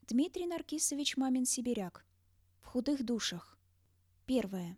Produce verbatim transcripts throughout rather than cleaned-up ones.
Дмитрий Наркисович Мамин сибиряк. В худых душах. Первое.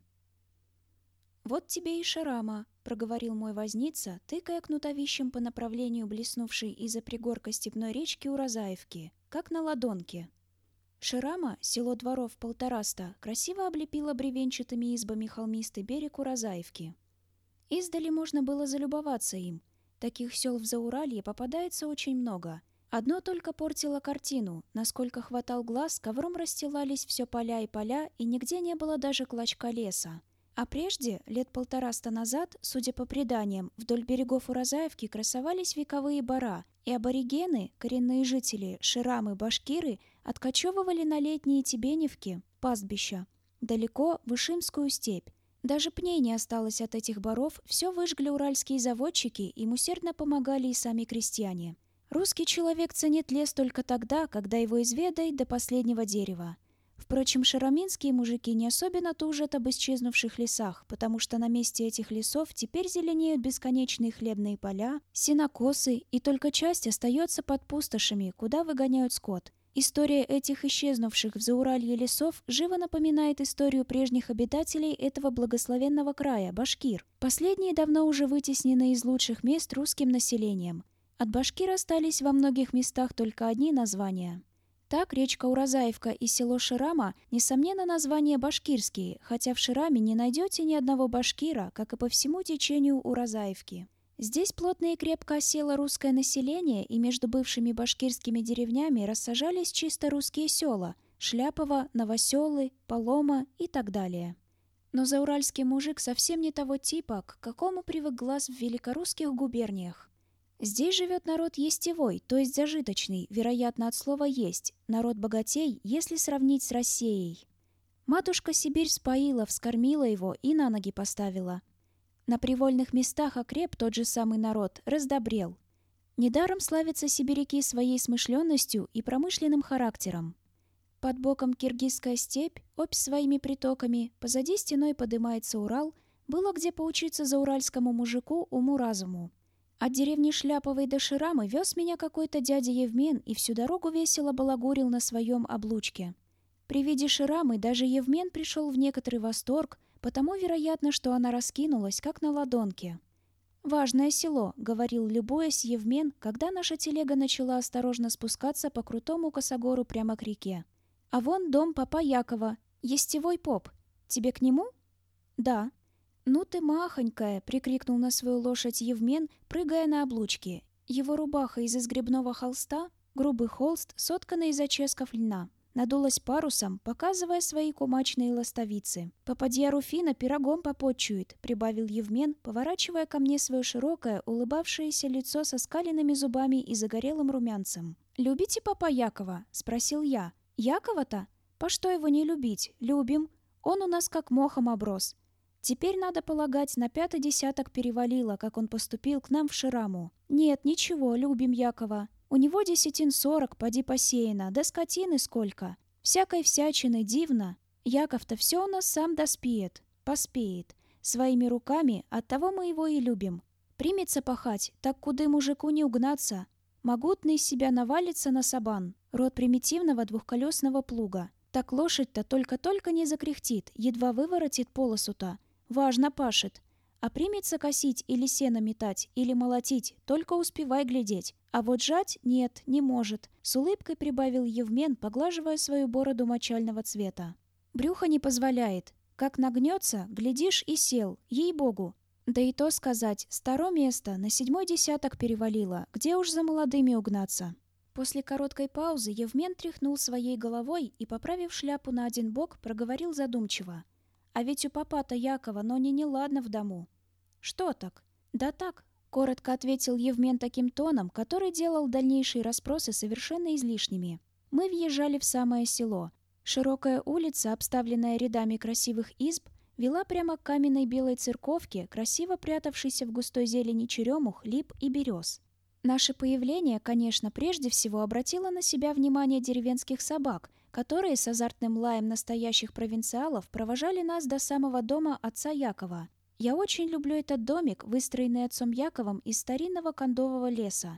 «Вот тебе и шарама», — проговорил мой возница, тыкая кнутовищем по направлению блеснувшей из-за пригорка степной речки Уразаевки, как на ладонке. Шарама, село дворов полтораста, красиво облепило бревенчатыми избами холмистый берег Уразаевки. Издали можно было залюбоваться им. Таких сел в Зауралье попадается очень много. Одно только портило картину. Насколько хватал глаз, ковром расстилались все поля и поля, и нигде не было даже клочка леса. А прежде, лет полтораста назад, судя по преданиям, вдоль берегов Уразаевки красовались вековые бара, и аборигены, коренные жители, ширамы, башкиры, откачевывали на летние Тебеневки, пастбища, далеко в Ишимскую степь. Даже пней не осталось от этих баров, все выжгли уральские заводчики, им усердно помогали и сами крестьяне. Русский человек ценит лес только тогда, когда его изведает до последнего дерева. Впрочем, шараминские мужики не особенно тужат об исчезнувших лесах, потому что на месте этих лесов теперь зеленеют бесконечные хлебные поля, сенокосы, и только часть остается под пустошами, куда выгоняют скот. История этих исчезнувших в Зауралье лесов живо напоминает историю прежних обитателей этого благословенного края, башкир. Последние давно уже вытеснены из лучших мест русским населением. От башкир остались во многих местах только одни названия. Так, речка Уразаевка и село Ширама, несомненно, названия башкирские, хотя в Шираме не найдете ни одного башкира, как и по всему течению Уразаевки. Здесь плотно и крепко осело русское население, и между бывшими башкирскими деревнями рассажались чисто русские села – Шляпово, Новоселы, Полома и так далее. Но зауральский мужик совсем не того типа, к какому привык глаз в великорусских губерниях. Здесь живет народ естевой, то есть зажиточный, вероятно, от слова «есть», народ богатей, если сравнить с Россией. Матушка Сибирь споила, вскормила его и на ноги поставила. На привольных местах окреп тот же самый народ, раздобрел. Недаром славятся сибиряки своей смышленностью и промышленным характером. Под боком киргизская степь, обь своими притоками, позади стеной подымается Урал, было где поучиться зауральскому мужику уму-разуму. От деревни Шляповой до Ширамы вез меня какой-то дядя Евмен и всю дорогу весело балагурил на своем облучке. При виде Ширамы даже Евмен пришел в некоторый восторг, потому, вероятно, что она раскинулась, как на ладонке. «Важное село», — говорил, любуясь, Евмен, когда наша телега начала осторожно спускаться по крутому косогору прямо к реке. «А вон дом папа Якова, естевой поп. Тебе к нему?» «Да». «Ну ты махонькая!» — прикрикнул на свою лошадь Евмен, прыгая на облучке. Его рубаха из изгребного холста, грубый холст, сотканный из оческов льна, надулась парусом, показывая свои кумачные ластовицы. «Попадья Руфина пирогом попотчует», — прибавил Евмен, поворачивая ко мне свое широкое, улыбавшееся лицо со скаленными зубами и загорелым румянцем. «Любите папа Якова?» — спросил я. «Якова-то? По что его не любить? Любим. Он у нас как мохом оброс. Теперь, надо полагать, на пятый десяток перевалило, как он поступил к нам в Шираму. Нет, ничего, любим Якова. У него десятин сорок, поди посеяно, да скотины сколько. Всякой всячины, дивно. Яков-то все у нас сам доспеет, поспеет. Своими руками, оттого мы его и любим. Примется пахать, так куды мужику не угнаться. Могутный из себя навалится на сабан, род примитивного двухколесного плуга. Так лошадь-то только-только не закряхтит, едва выворотит полосу-то. Важно пашет. А примется косить или сено метать, или молотить, только успевай глядеть. А вот жать нет, не может. С улыбкой прибавил Евмен, поглаживая свою бороду мочального цвета. Брюхо не позволяет. Как нагнется, глядишь и сел, ей-богу. Да и то сказать, старо место, на седьмой десяток перевалило, где уж за молодыми угнаться. После короткой паузы Евмен тряхнул своей головой и, поправив шляпу на один бок, проговорил задумчиво. «А ведь у папа-то Якова, но не неладно в дому». «Что так?» «Да так», — коротко ответил Евмен таким тоном, который делал дальнейшие расспросы совершенно излишними. Мы въезжали в самое село. Широкая улица, обставленная рядами красивых изб, вела прямо к каменной белой церковке, красиво прятавшейся в густой зелени черемух, лип и берез. Наше появление, конечно, прежде всего обратило на себя внимание деревенских собак, которые с азартным лаем настоящих провинциалов провожали нас до самого дома отца Якова. Я очень люблю этот домик, выстроенный отцом Яковом из старинного кондового леса.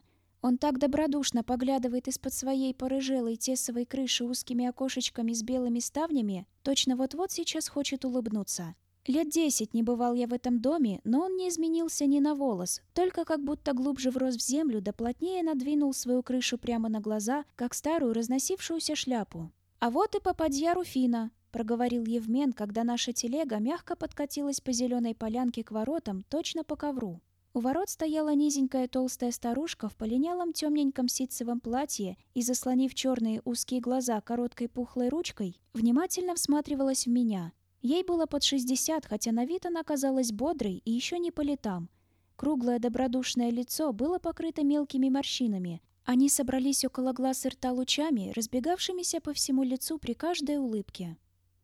Он так добродушно поглядывает из-под своей порыжелой тесовой крыши узкими окошечками с белыми ставнями, точно вот-вот сейчас хочет улыбнуться. Лет десять не бывал я в этом доме, но он не изменился ни на волос, только как будто глубже врос в землю да плотнее надвинул свою крышу прямо на глаза, как старую разносившуюся шляпу. «А вот и попадья Руфина», — проговорил Евмен, когда наша телега мягко подкатилась по зеленой полянке к воротам, точно по ковру. У ворот стояла низенькая толстая старушка в полинялом темненьком ситцевом платье и, заслонив черные узкие глаза короткой пухлой ручкой, внимательно всматривалась в меня. Ей было под шестьдесят, хотя на вид она казалась бодрой и еще не по летам. Круглое добродушное лицо было покрыто мелкими морщинами. Они собрались около глаз и рта лучами, разбегавшимися по всему лицу при каждой улыбке.